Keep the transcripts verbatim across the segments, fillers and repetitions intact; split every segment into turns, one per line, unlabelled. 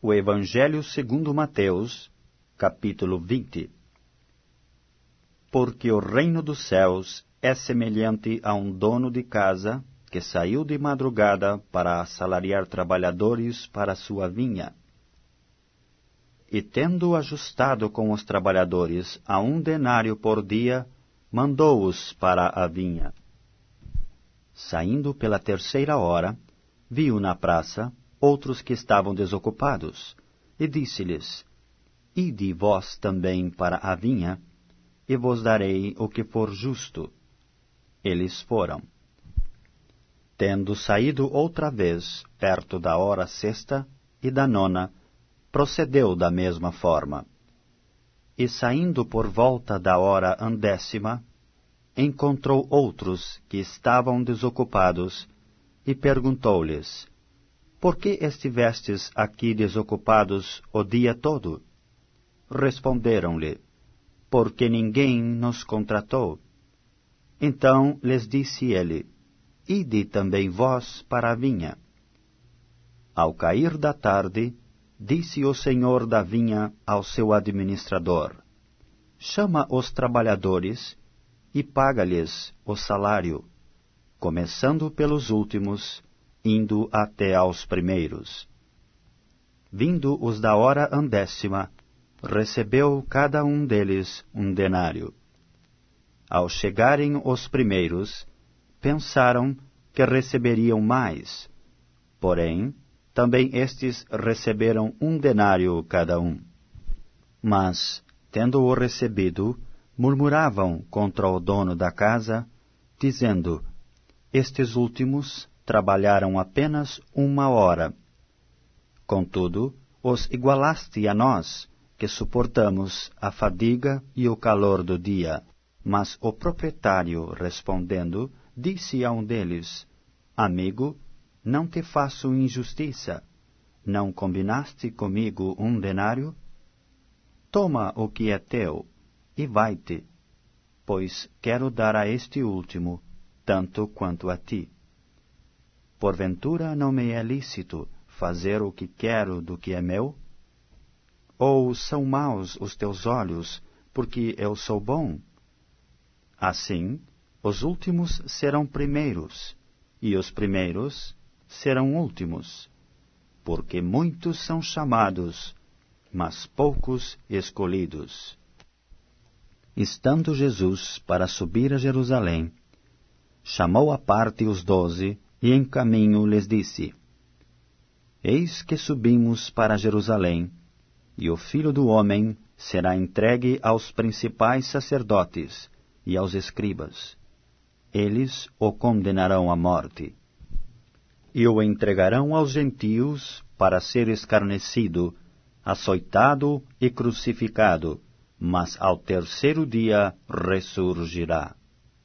O Evangelho segundo Mateus, capítulo vinte. Porque o reino dos céus é semelhante a um dono de casa que saiu de madrugada para assalariar trabalhadores para sua vinha. E tendo ajustado com os trabalhadores a um denário por dia, mandou-os para a vinha. Saindo pela terceira hora, viu na praça outros que estavam desocupados, e disse-lhes: Ide vós também para a vinha, e vos darei o que for justo. Eles foram. Tendo saído outra vez, perto da hora sexta e da nona, procedeu da mesma forma. E saindo por volta da hora undécima, encontrou outros que estavam desocupados, e perguntou-lhes: Por que estivestes aqui desocupados o dia todo? Responderam-lhe: Porque ninguém nos contratou. Então lhes disse ele: Ide também vós para a vinha. Ao cair da tarde, disse o senhor da vinha ao seu administrador: Chama os trabalhadores e paga-lhes o salário, começando pelos últimos, indo até aos primeiros. Vindo os da hora undécima, recebeu cada um deles um denário. Ao chegarem os primeiros, pensaram que receberiam mais, porém, também estes receberam um denário cada um. Mas, tendo-o recebido, murmuravam contra o dono da casa, dizendo: Estes últimos trabalharam apenas uma hora. Contudo, os igualaste a nós, que suportamos a fadiga e o calor do dia. Mas o proprietário, respondendo, disse a um deles: Amigo, não te faço injustiça. Não combinaste comigo um denário? Toma o que é teu, e vai-te, pois quero dar a este último tanto quanto a ti. Porventura não me é lícito fazer o que quero do que é meu? Ou são maus os teus olhos, porque eu sou bom? Assim, os últimos serão primeiros, e os primeiros serão últimos, porque muitos são chamados, mas poucos escolhidos. Estando Jesus para subir a Jerusalém, chamou à parte os doze, e em caminho lhes disse: Eis que subimos para Jerusalém, e o Filho do Homem será entregue aos principais sacerdotes e aos escribas. Eles o condenarão à morte, e o entregarão aos gentios para ser escarnecido, açoitado e crucificado, mas ao terceiro dia ressurgirá.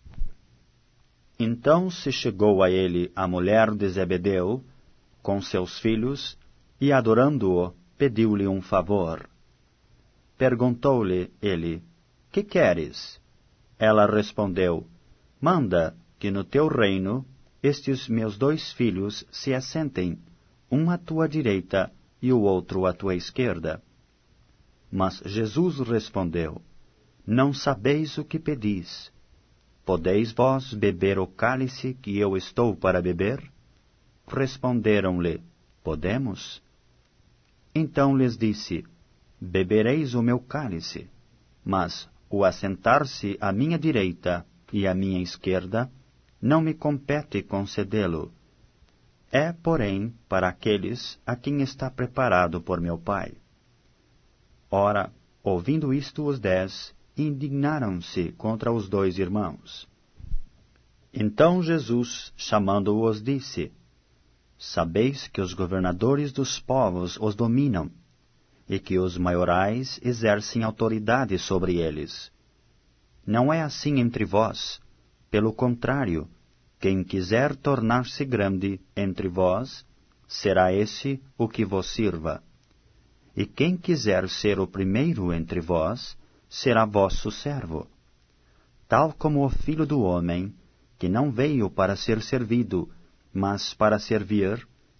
Então se chegou a ele a mulher de Zebedeu, com seus filhos, e adorando-o, pediu-lhe um favor. Perguntou-lhe ele: Que queres? Ela respondeu: Manda que no teu reino estes meus dois filhos se assentem, um à tua direita e o outro à tua esquerda. Mas Jesus respondeu: Não sabeis o que pedis. Podeis vós beber o cálice que eu estou para beber? Responderam-lhe: Podemos. Então lhes disse: Bebereis o meu cálice, mas o assentar-se à minha direita e à minha esquerda não me compete concedê-lo. É, porém, para aqueles a quem está preparado por meu Pai. Ora, ouvindo isto, os dez indignaram-se contra os dois irmãos. Então Jesus, chamando-os, disse: Sabeis que os governadores dos povos os dominam, e que os maiorais exercem autoridade sobre eles. Não é assim entre vós. Pelo contrário, quem quiser tornar-se grande entre vós, será esse o que vos sirva. E quem quiser ser o primeiro entre vós, será vosso servo. Tal como o Filho do Homem, que não veio para ser servido, mas para servir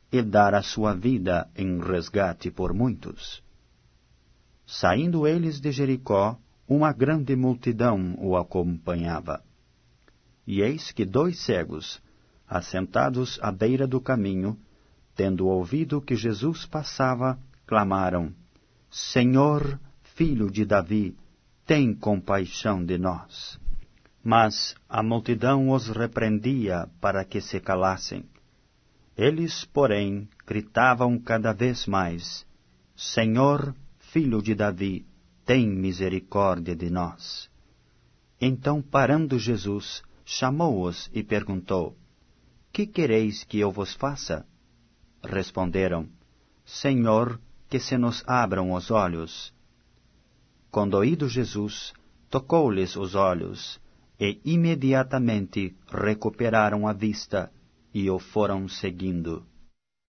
e dar a sua vida em resgate por muitos. Saindo eles de Jericó, uma grande multidão o acompanhava. E eis que dois cegos, assentados à beira do caminho, tendo ouvido que Jesus passava, clamaram: Senhor, Filho de Davi, tem compaixão de nós. Mas a multidão os repreendia para que se calassem. Eles, porém, gritavam cada vez mais: Senhor, Filho de Davi, tem misericórdia de nós. Então, parando Jesus, chamou-os e perguntou: Que quereis que eu vos faça? Responderam: Senhor, que se nos abram os olhos. Condoído Jesus, tocou-lhes os olhos, e imediatamente recuperaram a vista e o foram seguindo.